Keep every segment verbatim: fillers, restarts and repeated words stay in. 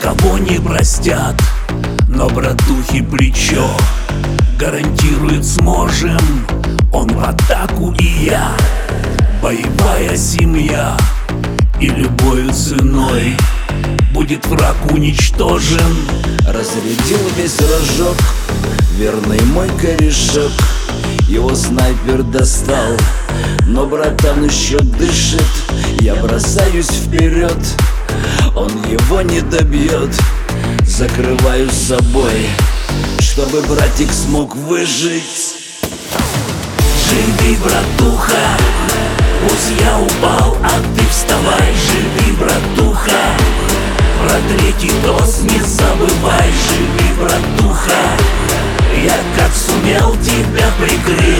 кого не простят, но братухи плечо гарантирует, сможем. Он в атаку и я, боевая семья, и любою ценой будет враг уничтожен. Разрядил весь рожок, верный мой корешок. Его снайпер достал, но братан еще дышит. Я бросаюсь вперед, он его не добьет. Закрываю собой, чтобы братик смог выжить. Живи, братуха, пусть я упал, а ты вставай. Живи, братуха, про третий тост не забывай. Живи, братуха, я как сумел тебя прикрыл,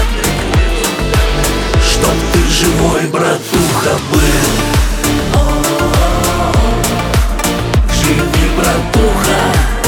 чтоб ты живой, братуха, был. Живи, братуха,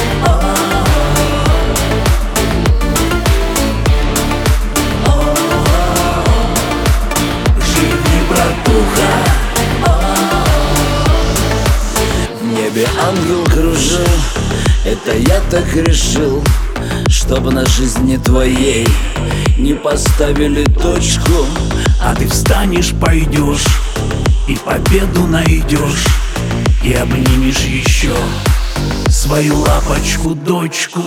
В небе ангел кружил, это я так решил, чтобы на жизни твоей не поставили точку. а ты встанешь, пойдешь и победу найдешь, и обнимешь еще свою лапочку, дочку.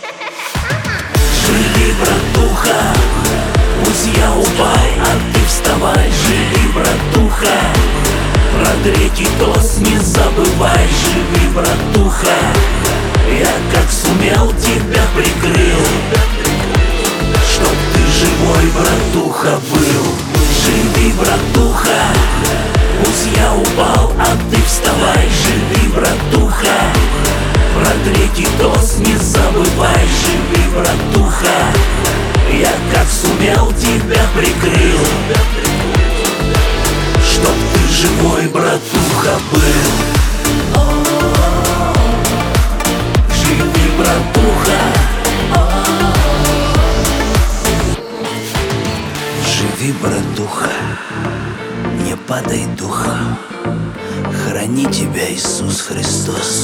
Живи, братуха, пусть я упал, а ты вставай. Живи, братуха, про третий тост не забывай. Живи, братуха, я как сумел тебя прикрыл, чтоб ты живой, братуха, был. Живи, братуха, пусть я упал, а ты вставай. Живи, братуха, про третий тост не забывай. Живи, братуха, я как сумел тебя прикрыл, чтоб ты живой, братуха, был. Живи, братуха, Живи, братуха, не падай духом. Храни тебя Иисус Христос.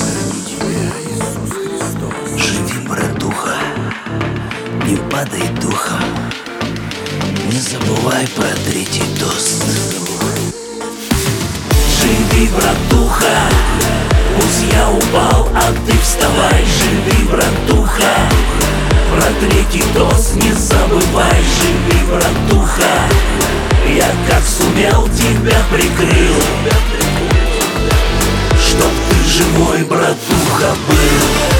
Живи, братуха, не падай духом. Не забывай про третий тост. живи, братуха, пусть я упал, а ты вставай. Живи, братуха, про третий тост не забывай. Живи, братуха, я как сумел тебя прикрыл, чтоб ты живой, братуха, был.